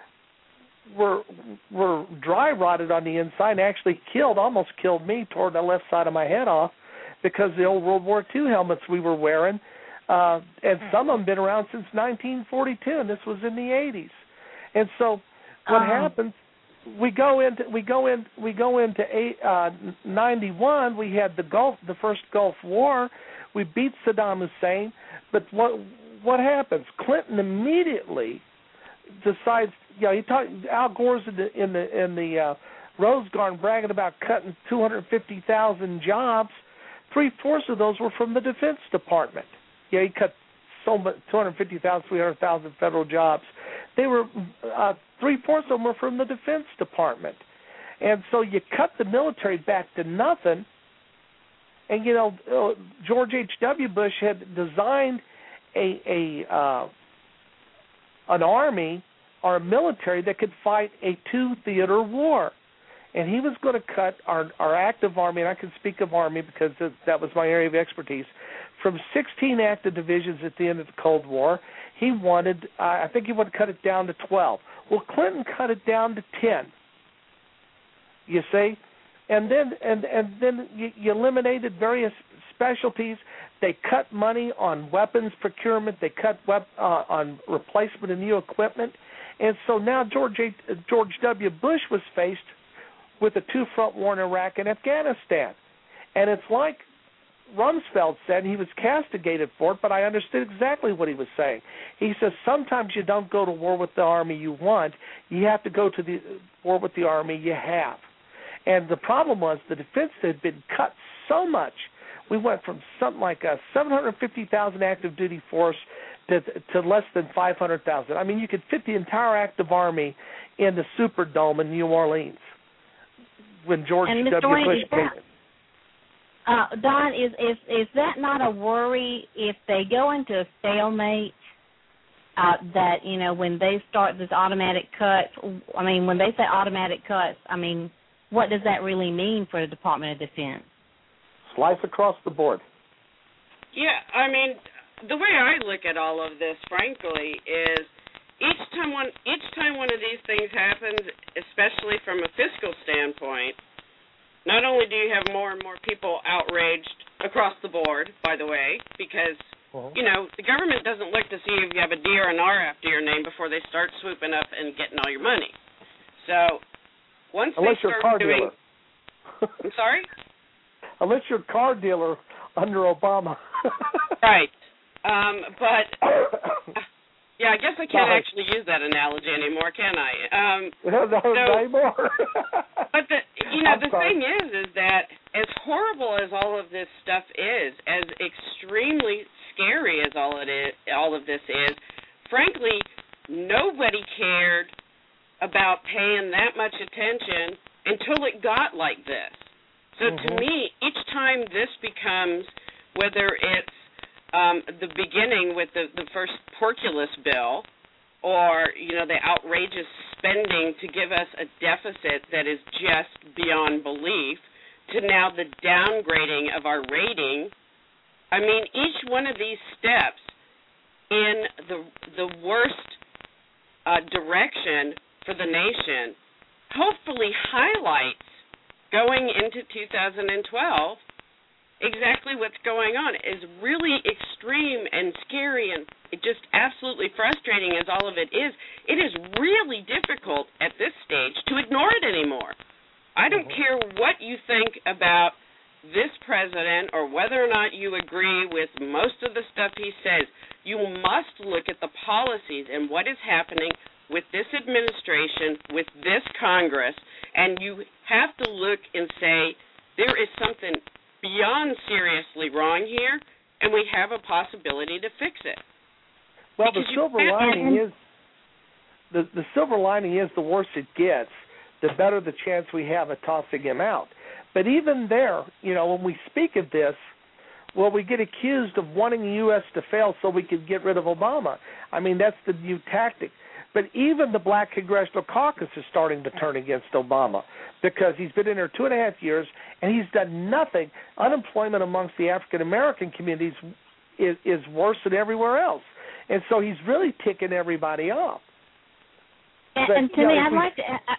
were were dry rotted on the inside and actually killed, almost killed me, tore the left side of my head off because the old World War Two helmets we were wearing, uh, and some of them been around since nineteen forty-two, and this was in the eighties. And so what um. happens? We go into we go in we go into eight, uh, ninety-one. We had the Gulf, the first Gulf War. We beat Saddam Hussein, but what what happens? Clinton immediately decides. You know, he talked Al Gore's in the in the in the uh, Rose Garden bragging about cutting two hundred fifty thousand jobs. Three fourths of those were from the Defense Department. Yeah, he cut so much, two hundred fifty thousand, three hundred thousand federal jobs. They were uh, three fourths of them were from the Defense Department, and so you cut the military back to nothing. And you know, uh, George H W Bush had designed a a uh, an army or a military that could fight a two-theater war, and he was going to cut our our active army, and I can speak of army because that was my area of expertise, from sixteen active divisions at the end of the Cold War. He wanted, uh, I think he wanted to cut it down to twelve. Well, Clinton cut it down to ten. You see, and then and and then you, you eliminated various specialties. They cut money on weapons procurement. They cut wep- uh, on replacement of new equipment, and so now George H, George W. Bush was faced with a two-front war in Iraq and Afghanistan, and it's like Rumsfeld said, he was castigated for it, but I understood exactly what he was saying. He says sometimes you don't go to war with the army you want, you have to go to the war with the army you have. And the problem was the defense had been cut so much. We went from something like a seven hundred fifty thousand active duty force to, to less than five hundred thousand. I mean, you could fit the entire active army in the Superdome in New Orleans when George W. Bush came in. Uh, Don, is, is is that not a worry if they go into a stalemate, uh, that, you know, when they start this automatic cuts, I mean, when they say automatic cuts, I mean, what does that really mean for the Department of Defense? Slice across the board. Yeah, I mean, the way I look at all of this, frankly, is each time one, each time one of these things happens, especially from a fiscal standpoint, not only do you have more and more people outraged across the board, by the way, because, uh-huh. you know, the government doesn't look to see if you have a D or an R after your name before they start swooping up and getting all your money. So once Unless they you're a car start doing... dealer. I'm sorry? Unless you're a car dealer under Obama. Right. Um, but... Yeah, I guess I can't Sorry. actually use that analogy anymore, can I? Um, no, no, so, anymore. But the, you know, I'm the sorry. thing is, is that as horrible as all of this stuff is, as extremely scary as all it is, all of this is, frankly, nobody cared about paying that much attention until it got like this. So mm-hmm. to me, each time this becomes, whether it's Um, the beginning with the, the first Porculus bill, or, you know, the outrageous spending to give us a deficit that is just beyond belief, to now the downgrading of our rating. I mean, each one of these steps in the the worst uh, direction for the nation hopefully highlights going into two thousand twelve exactly what's going on. Is really extreme and scary and just absolutely frustrating as all of it is. It is really difficult at this stage to ignore it anymore. I don't mm-hmm. care what you think about this president or whether or not you agree with most of the stuff he says. You must look at the policies and what is happening with this administration, with this Congress, and you have to look and say there is something beyond seriously wrong here, and we have a possibility to fix it. Well, because the silver lining is the the silver lining is the worse it gets, the better the chance we have of tossing him out. But even there, you know, when we speak of this, well, we get accused of wanting the U S to fail so we could get rid of Obama. I mean, that's the new tactic. But even the Black Congressional Caucus is starting to turn against Obama because he's been in there two and a half years and he's done nothing. Unemployment amongst the African American communities is, is worse than everywhere else, and so he's really ticking everybody off. And, but, and to you know, me, I'd we, like to. I,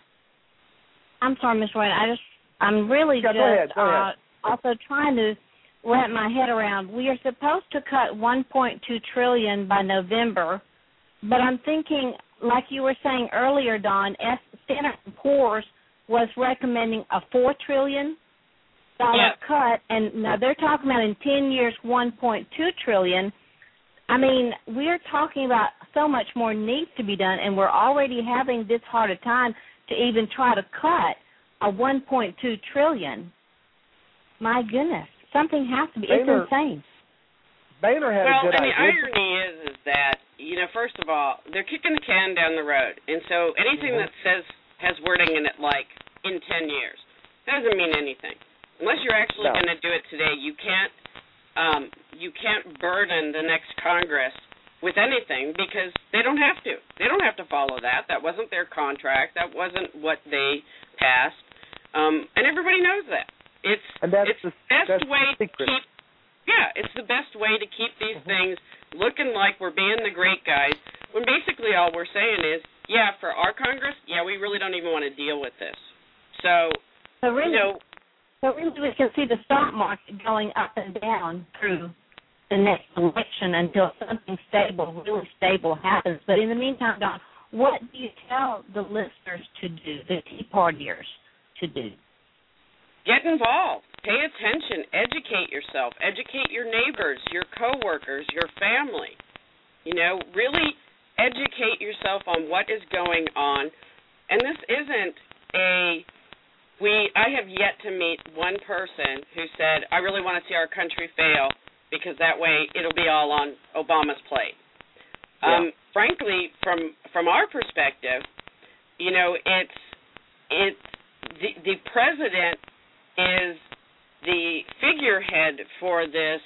I'm sorry, Miz White. I just, I'm really yeah, just go ahead, go ahead. Uh, also trying to wrap my head around. We are supposed to cut one point two trillion dollars by November, but I'm thinking, like you were saying earlier, Don, S. Standard and Poor's was recommending a four trillion dollars yeah. cut, and now they're talking about in ten years one point two trillion dollars. I mean, we're talking about so much more needs to be done, and we're already having this hard a time to even try to cut a one point two trillion dollars. My goodness, something has to be. Boehner, it's insane. Boehner had well, a good and the idea. irony is, is that, you know, first of all, they're kicking the can down the road, and so anything mm-hmm. that says has wording in it like in ten years doesn't mean anything unless you're actually no. going to do it today. You can't. Um, you can't burden the next Congress with anything because they don't have to. They don't have to follow that. That wasn't their contract. That wasn't what they passed. Um, and everybody knows that. It's and that's it's the best that's way the to secret. keep. Yeah, it's the best way to keep these mm-hmm. things looking like we're being the great guys. When basically all we're saying is, yeah, for our Congress, yeah, we really don't even want to deal with this. So, so really, you know. So really we can see the stock market going up and down through the next election until something stable, really stable happens. But in the meantime, Don, what do you tell the listeners to do, the Tea Partiers to do? Get involved. Pay attention. Educate yourself. Educate your neighbors, your coworkers, your family. You know, really educate yourself on what is going on. And this isn't a... We I have yet to meet one person who said, I really want to see our country fail because that way it'll be all on Obama's plate. Yeah. Um, frankly, from from our perspective, you know, it's it's the, the president is the figurehead for this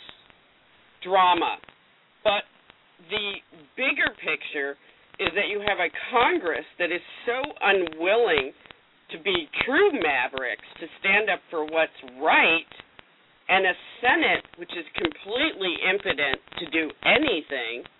drama. But the bigger picture is that you have a Congress that is so unwilling to be true mavericks, to stand up for what's right, and a Senate which is completely impotent to do anything.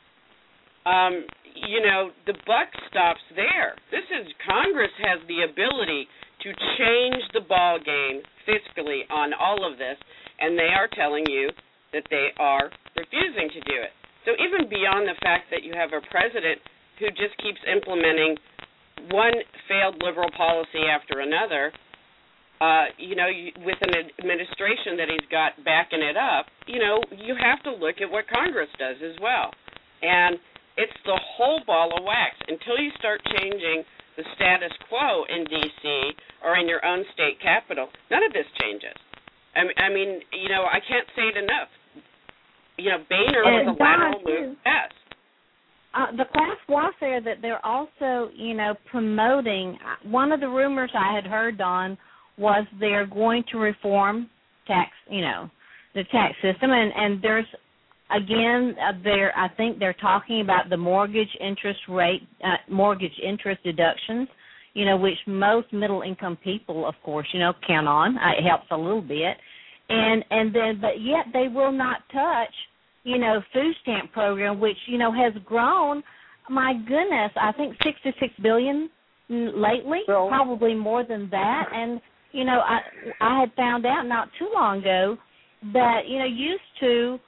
Um, you know, the buck stops there. This is Congress has the ability to change the ball game fiscally on all of this, and they are telling you that they are refusing to do it. So even beyond the fact that you have a president who just keeps implementing one failed liberal policy after another, uh, you know, you, with an administration that he's got backing it up, you know, you have to look at what Congress does as well. And it's the whole ball of wax. Until you start changing the status quo in D C or in your own state capital, none of this changes. I mean, I mean you know, I can't say it enough. You know, Boehner was a lateral move best. Uh, the class warfare that they're also, you know, promoting, one of the rumors I had heard on was they're going to reform tax, you know, the tax system. And, and there's, again, uh, there I think they're talking about the mortgage interest rate, uh, mortgage interest deductions, you know, which most middle-income people, of course, you know, count on. Uh, it helps a little bit. And, and then, but yet they will not touch, you know, food stamp program, which, you know, has grown, my goodness, I think sixty-six billion dollars lately, well, probably more than that. And, you know, I I had found out not too long ago that, you know, used to,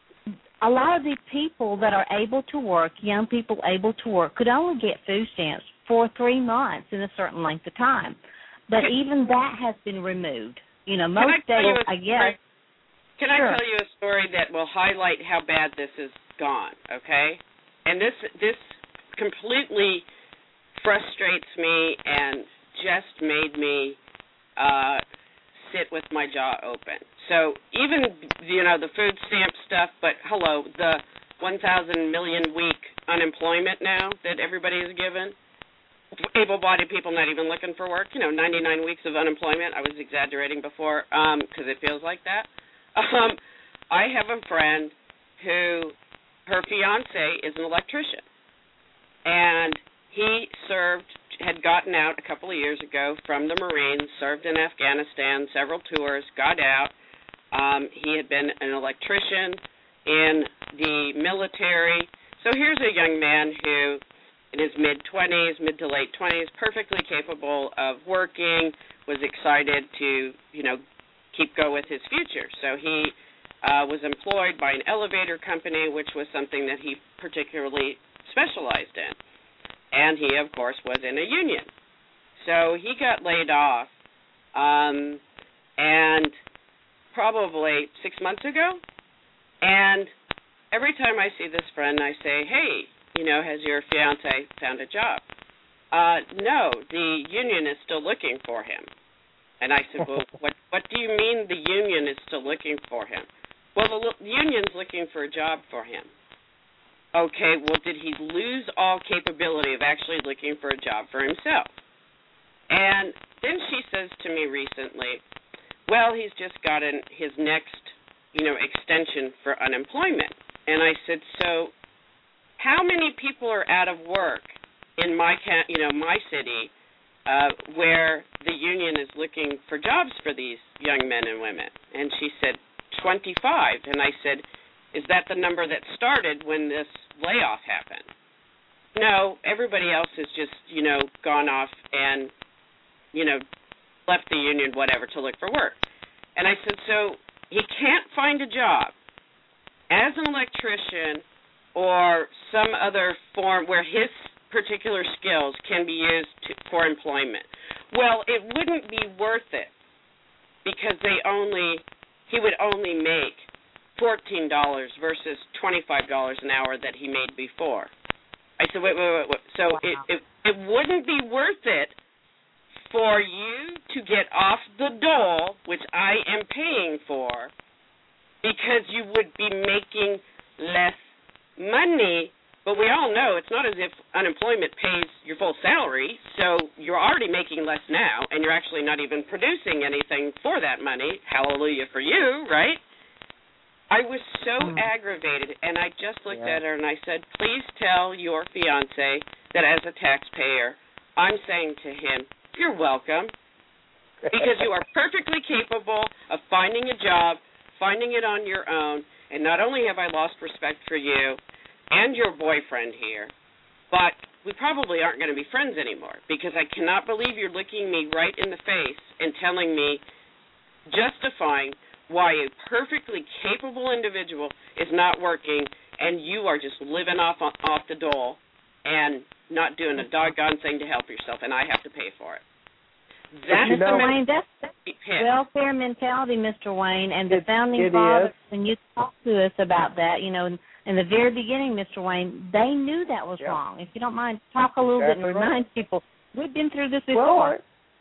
a lot of these people that are able to work, young people able to work, could only get food stamps for three months in a certain length of time. But even that has been removed. You know, most states, I guess. Can sure. I tell you a story that will highlight how bad this has gone, okay? And this this completely frustrates me and just made me uh, sit with my jaw open. So even, you know, the food stamp stuff, but hello, the one thousand million week unemployment now that everybody is given, able-bodied people not even looking for work, you know, ninety-nine weeks of unemployment. I was exaggerating before because um, it feels like that. Um, I have a friend who, her fiance is an electrician, and he served, had gotten out a couple of years ago from the Marines, served in Afghanistan, several tours, got out. Um, he had been an electrician in the military. So here's a young man who, in his mid-twenties, mid to late twenties, perfectly capable of working, was excited to, you know, keep go with his future. So he uh, was employed by an elevator company, which was something that he particularly specialized in. And he, of course, was in a union. So he got laid off, um, and probably six months ago. And every time I see this friend, I say, hey, you know, has your fiance found a job? Uh, no, the union is still looking for him. And I said, well, what, what do you mean the union is still looking for him? Well, the l- union's looking for a job for him. Okay, well, did he lose all capability of actually looking for a job for himself? And then she says to me recently, well, he's just gotten his next, you know, extension for unemployment. And I said, so how many people are out of work in my, you know, my city uh, where the union is looking for jobs for these young men and women? And she said, twenty-five. And I said, is that the number that started when this layoff happened? No, everybody else has just, you know, gone off and, you know, left the union, whatever, to look for work. And I said, so he can't find a job as an electrician or some other form where his particular skills can be used to, for employment. Well, it wouldn't be worth it because they only, he would only make fourteen dollars versus twenty-five dollars an hour that he made before. I said, wait, wait, wait, wait. So wow. it, it it wouldn't be worth it for you to get off the dole, which I am paying for, because you would be making less money. But we all know it's not as if unemployment pays your full salary, so you're already making less now, and you're actually not even producing anything for that money. Hallelujah for you, right? I was so mm. aggravated, and I just looked yeah. at her and I said, please tell your fiancé that as a taxpayer, I'm saying to him, you're welcome, because you are perfectly capable of finding a job, finding it on your own, and not only have I lost respect for you and your boyfriend here, but we probably aren't going to be friends anymore, because I cannot believe you're looking me right in the face and telling me, justifying why a perfectly capable individual is not working, and you are just living off off the dole and not doing a doggone thing to help yourself, and I have to pay for it. That's Mister the Wayne, that's, that's welfare mentality, Mister Wayne, and the it, founding it fathers, is. when you talked to us about that, you know, in, in the very beginning, Mister Wayne, they knew that was yeah. wrong. If you don't mind, talk a little exactly bit and remind right. people, we've been through this before. Well, I,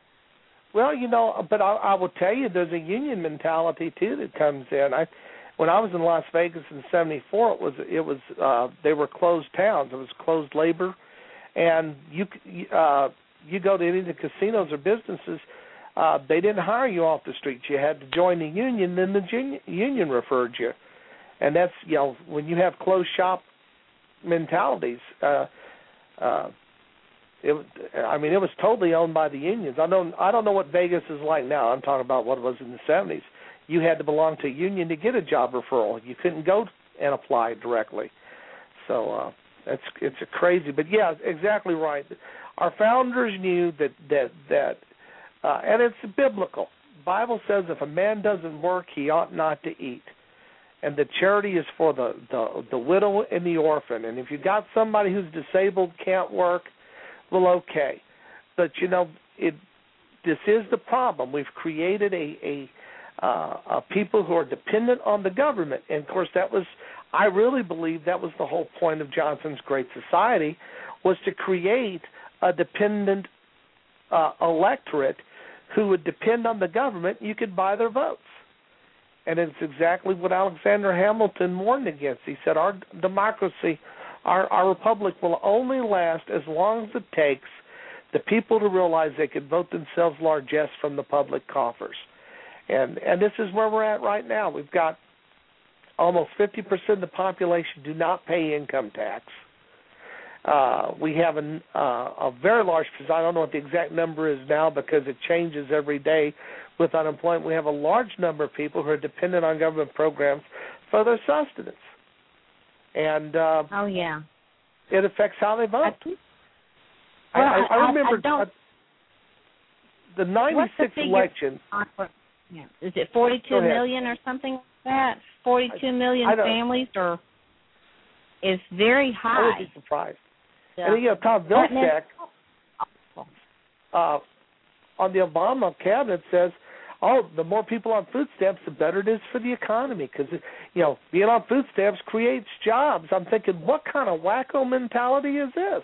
Well, you know, but I, I will tell you, there's a union mentality too that comes in. I, when I was in Las Vegas in seventy-four, it was it was uh, they were closed towns. It was closed labor, and you uh, you go to any of the casinos or businesses, uh, they didn't hire you off the street. You had to join the union, then the union, union referred you, and that's you know when you have closed shop mentalities. Uh, uh, It, I mean, it was totally owned by the unions. I don't, I don't know what Vegas is like now. I'm talking about what it was in the seventies. You had to belong to a union to get a job referral. You couldn't go and apply directly. So uh, it's it's a crazy. But yeah, exactly right. Our founders knew that that that, uh, and it's biblical. The Bible says if a man doesn't work, he ought not to eat. And the charity is for the the, the widow and the orphan. And if you got somebody who's disabled, can't work, well, okay, but you know, it. This is the problem. We've created a, a, uh, a people who are dependent on the government, and of course, that was. I really believe that was the whole point of Johnson's Great Society, was to create a dependent uh, electorate who would depend on the government. You could buy their votes, and it's exactly what Alexander Hamilton warned against. He said, "Our democracy." Our, our republic will only last as long as it takes the people to realize they can vote themselves largesse from the public coffers. And and this is where we're at right now. We've got almost fifty percent of the population do not pay income tax. Uh, we have a, uh, a very large percentage. I don't know what the exact number is now because it changes every day with unemployment. We have a large number of people who are dependent on government programs for their sustenance. And uh, oh, yeah. It affects how they vote. Well, I, I, I remember I, I uh, the ninety-six election. Yeah. Is it forty-two million or something like that? forty-two million families, or is very high. I would be surprised. Yeah. And you know, Tom Vilsack uh, on the Obama cabinet says, "Oh, the more people on food stamps, the better it is for the economy because you know being on food stamps creates jobs." I'm thinking, what kind of wacko mentality is this?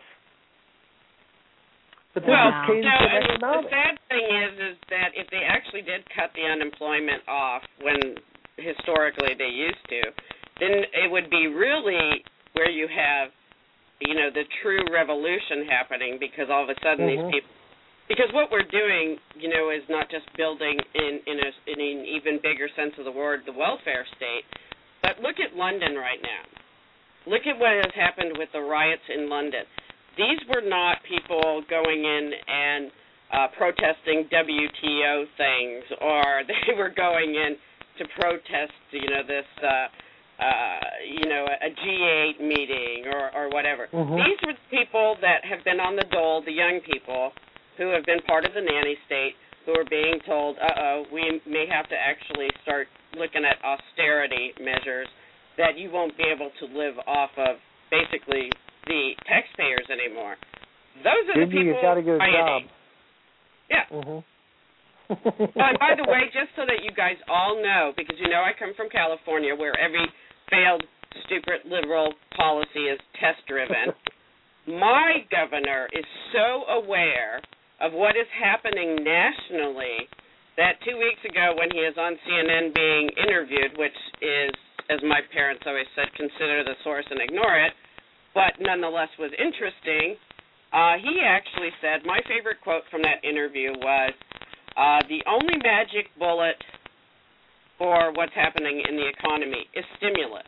But this well, is Keynesian no, economics. The sad thing is, is that if they actually did cut the unemployment off when historically they used to, then it would be really where you have, you know, the true revolution happening because all of a sudden mm-hmm. these people. Because what we're doing, you know, is not just building in in, a, in an even bigger sense of the word the welfare state, but look at London right now. Look at what has happened with the riots in London. These were not people going in and uh, protesting W T O things, or they were going in to protest, you know, this, uh, uh, you know, a G eight meeting or, or whatever. Mm-hmm. These were people that have been on the dole, the young people, who have been part of the nanny state, who are being told, uh-oh, we may have to actually start looking at austerity measures that you won't be able to live off of basically the taxpayers anymore. Those are the people you got to get a job. Yeah. Mm-hmm. uh, by the way, just so that you guys all know, because you know I come from California where every failed, stupid, liberal policy is test-driven, my governor is so aware of what is happening nationally that two weeks ago when he is on C N N being interviewed, which is, as my parents always said, consider the source and ignore it, but nonetheless was interesting, uh, he actually said, my favorite quote from that interview was, uh, the only magic bullet for what's happening in the economy is stimulus.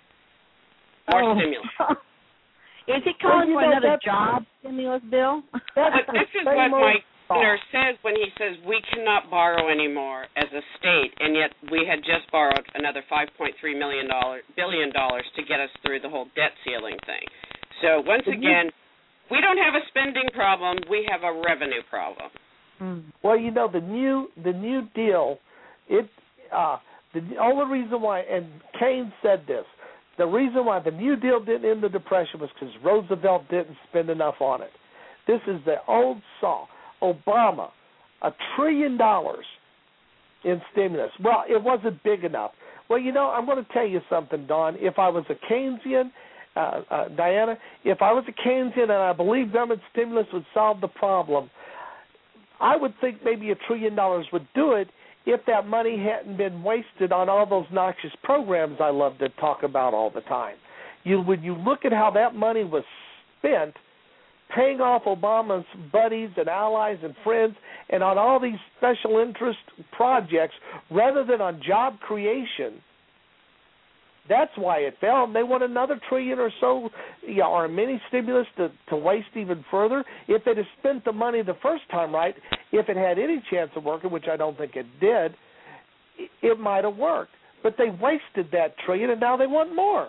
More oh. stimulus. Is he calling for another job stimulus bill? But this is what my governor says when he says we cannot borrow anymore as a state, and yet we had just borrowed another five point three million dollars, billion dollars to get us through the whole debt ceiling thing. So once again, we don't have a spending problem; we have a revenue problem. Well, you know the new the New Deal. It uh, the only reason why, and Keynes said this. The reason why the New Deal didn't end the Depression was because Roosevelt didn't spend enough on it. This is the old saw. Obama, a trillion dollars in stimulus. Well, it wasn't big enough. Well, you know, I'm going to tell you something, Don. If I was a Keynesian, uh, uh, Diana, if I was a Keynesian and I believed government stimulus would solve the problem, I would think maybe a trillion dollars would do it if that money hadn't been wasted on all those noxious programs I love to talk about all the time. You, when you look at how that money was spent paying off Obama's buddies and allies and friends and on all these special interest projects rather than on job creation, that's why it fell. And they want another trillion or so, you know, or a mini stimulus to, to waste even further. If they'd have spent the money the first time right, if it had any chance of working, which I don't think it did, it might have worked. But they wasted that trillion, and now they want more.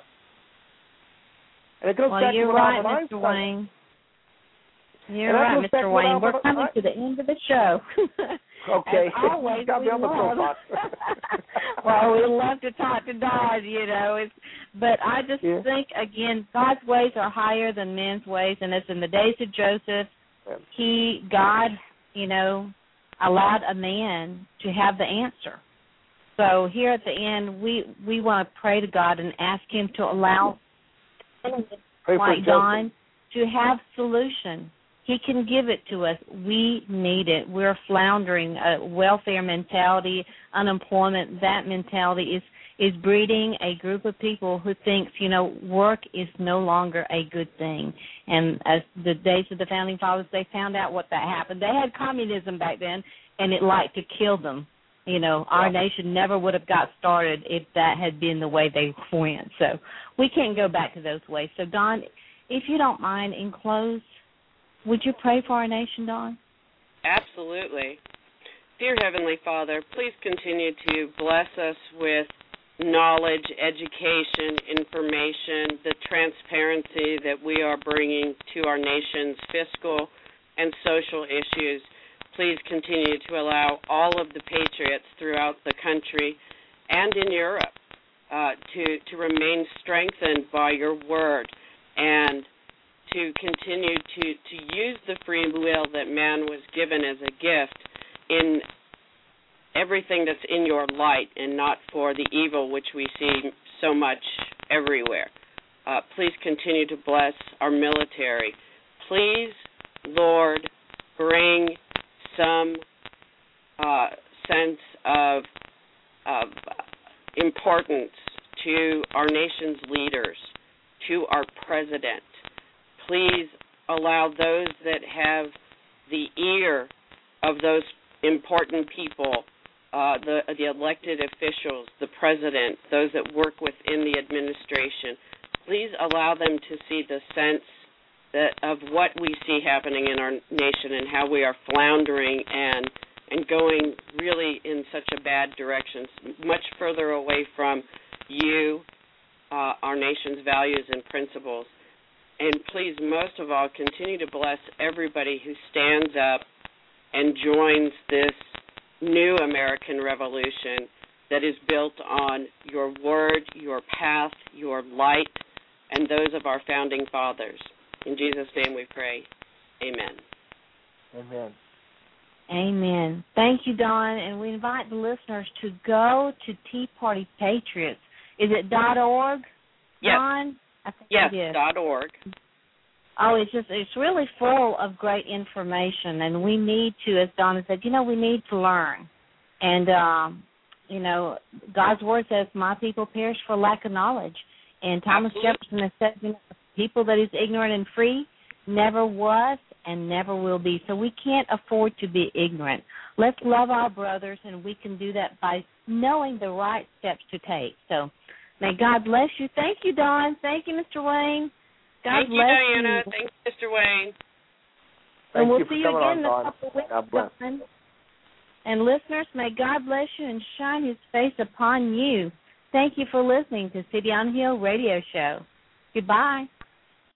And it goes well, back you're to right, Albert Mister Einstein. Wayne. You're right, Mister Wayne. We're coming to the end of the show. Okay. As always, got we me on the love. Well, we love to talk to Don, you know. It's, but I just yeah. think, again, God's ways are higher than men's ways, and it's in the days of Joseph, he, God, you know, allowed a man to have the answer. So here at the end, we, we want to pray to God and ask him to allow, like Don, to have solution. He can give it to us. We need it. We're floundering. A welfare mentality, unemployment, that mentality is, is breeding a group of people who thinks, you know, work is no longer a good thing. And as the days of the Founding Fathers, they found out what that happened. They had communism back then, and it liked to kill them. You know, our yeah. nation never would have got started if that had been the way they went. So we can't go back to those ways. So, Don, if you don't mind, in close, would you pray for our nation, Dawn? Absolutely. Dear Heavenly Father, please continue to bless us with knowledge, education, information, the transparency that we are bringing to our nation's fiscal and social issues. Please continue to allow all of the patriots throughout the country and in Europe uh, to, to remain strengthened by your word and to continue to, to use the free will that man was given as a gift in everything that's in your light and not for the evil which we see so much everywhere. Uh, please continue to bless our military. Please, Lord, bring some uh, sense of, of importance to our nation's leaders, to our president. Please allow those that have the ear of those important people, uh, the, the elected officials, the president, those that work within the administration, please allow them to see the sense that of what we see happening in our nation and how we are floundering and and going really in such a bad direction, much further away from you, uh, our nation's values and principles. And please, most of all, continue to bless everybody who stands up and joins this new American revolution that is built on your word, your path, your light, and those of our founding fathers. In Jesus' name we pray. Amen. Amen. Amen. Thank you, Dawn. And we invite the listeners to go to Tea Party Patriots. Is it .org, yes. Dawn? I think yes, it is. .org. Oh, it's just, it's really full of great information, and we need to, as Donna said, you know, we need to learn. And, um, you know, God's word says, my people perish for lack of knowledge. And Thomas Absolutely. Jefferson has said, you know, people that is ignorant and free never was and never will be. So we can't afford to be ignorant. Let's love our brothers, and we can do that by knowing the right steps to take. So may God bless you. Thank you, Dawn. Thank you, Mister Wayne. God Thank you, bless Diana. you. Thank you, Mister Wayne. Thank and we'll you for see you coming again in on, a couple of weeks. God bless. Dawn. And listeners, may God bless you and shine his face upon you. Thank you for listening to City on Hill Radio Show. Goodbye.